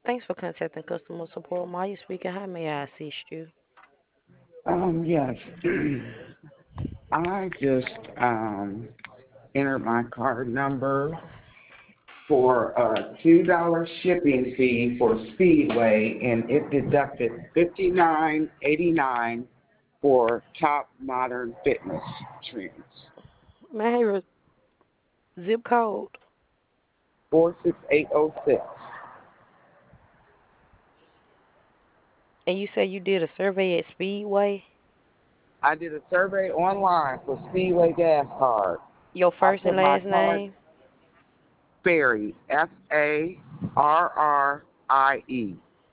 Thanks for contacting customer support. Maya speaking. How may I assist you? Yes. I just entered my card number for a $2 shipping fee for Speedway, and it deducted $59.89 for Top Modern Fitness Trends. May I have your zip code? 46806. And you say you did a survey at Speedway? I did a survey online for Speedway gas card. Your I first and put my last card name? Farrie, Farrie.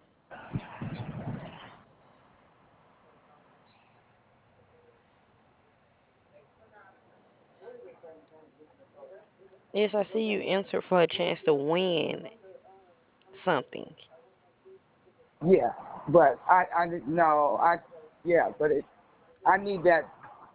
Yes, I see you entered for a chance to win something. Yeah, but I didn't know. Yeah, but I need that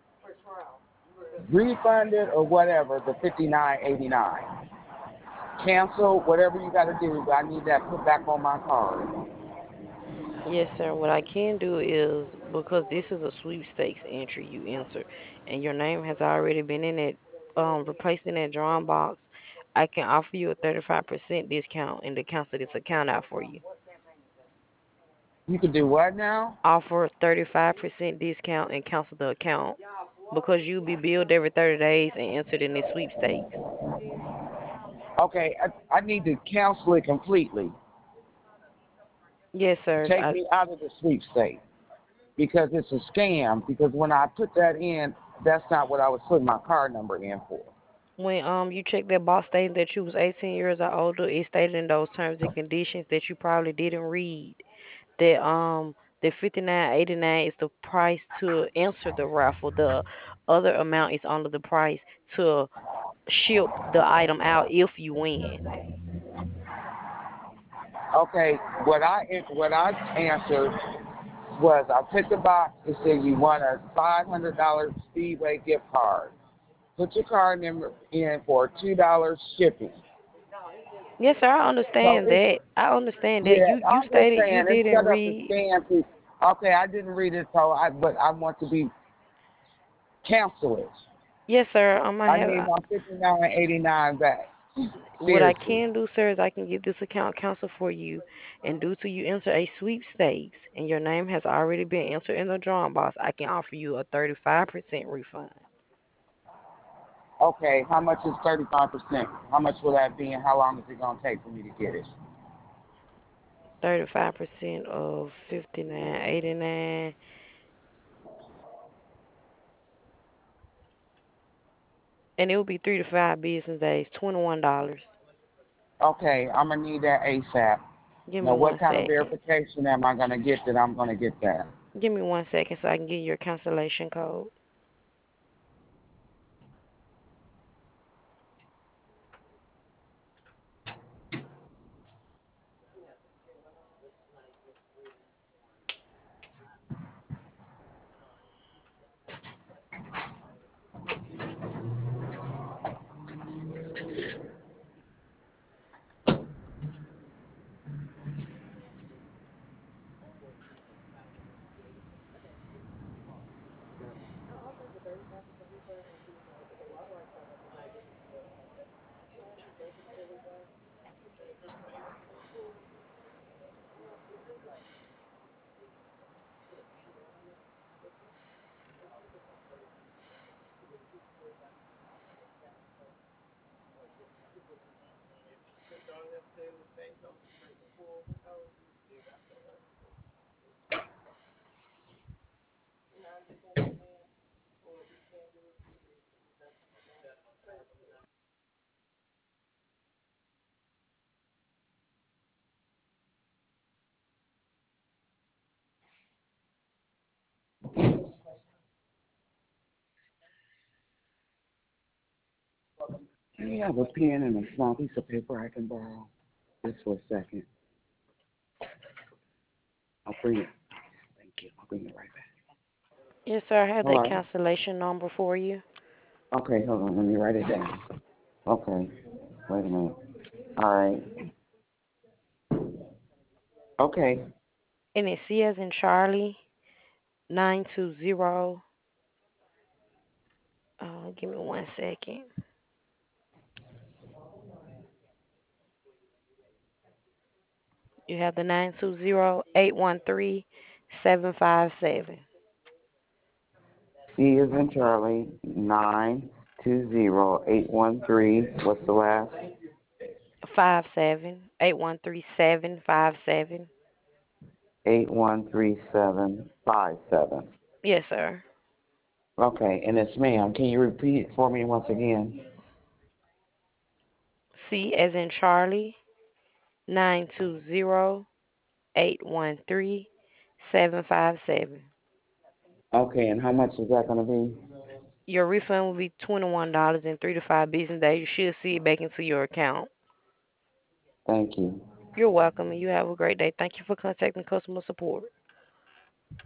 refunded or whatever, the 59.89. Cancel whatever you got to do, but I need that put back on my card. Yes, sir. What I can do is because this is a sweepstakes entry you enter, and your name has already been in it, replaced in that drawing box. I can offer you a 35% discount and to cancel this account out for you. You can do what now? Offer 35% discount and cancel the account because you'll be billed every 30 days and entered in the sweepstakes. Okay, I need to cancel it completely. Yes, sir. Take me out of the sweepstakes because it's a scam. Because when I put that in, that's not what I was putting my card number in for. When you check that box stating that you was 18 years or older, it stated in those terms and conditions that you probably didn't read that the 59.89 is the price to enter the raffle. The other amount is under the price to ship the item out if you win. Okay, what I answered was I picked the box and said you want a $500 Speedway gift card. Put your card number in for $2 shipping. Yes, sir. I So understand it's that. I understand that. yeah, You I'm just stated you saying it's didn't set up to read. scam people. Okay, I didn't read it, so but I want to be cancel it. Yes, sir. I I have. need my 59.89 back. What I Seriously. can do, sir, is I can get this account canceled for you, and due to you enter a sweepstakes and your name has already been entered in the drawing box, I can offer you a 35% refund. Okay, how much is 35%? How much will that be, and how long is it gonna take for me to get it? 35% of 59.89, and it will be 3 to 5 business days. $21. Okay, I'm gonna need that ASAP. Give me Now, what one kind of second. verification am I gonna get that I'm gonna get that? Give me one second so I can get your cancellation code. Do you have a pen and a small piece of paper I can borrow? Just for a second. I'll bring it. Thank you. I'll bring it right back. Yes, sir. I have All that right. cancellation number for you. Okay, hold on. Let me write it down. Okay. Wait a minute. All right. Okay. And it's C as in Charlie 920. Give me 1 second. You have the 920-813-757. C is in Charlie, 920-813. What's the last? 57 813-757. 813757. Yes, sir. Okay, and it's ma'am. Can you repeat it for me once again? C as in Charlie 920-813-757. Okay, and how much is that going to be? Your refund will be $21 in 3 to 5 business days. You should see it back into your account. Thank you. You're welcome, and you have a great day. Thank you for contacting customer support.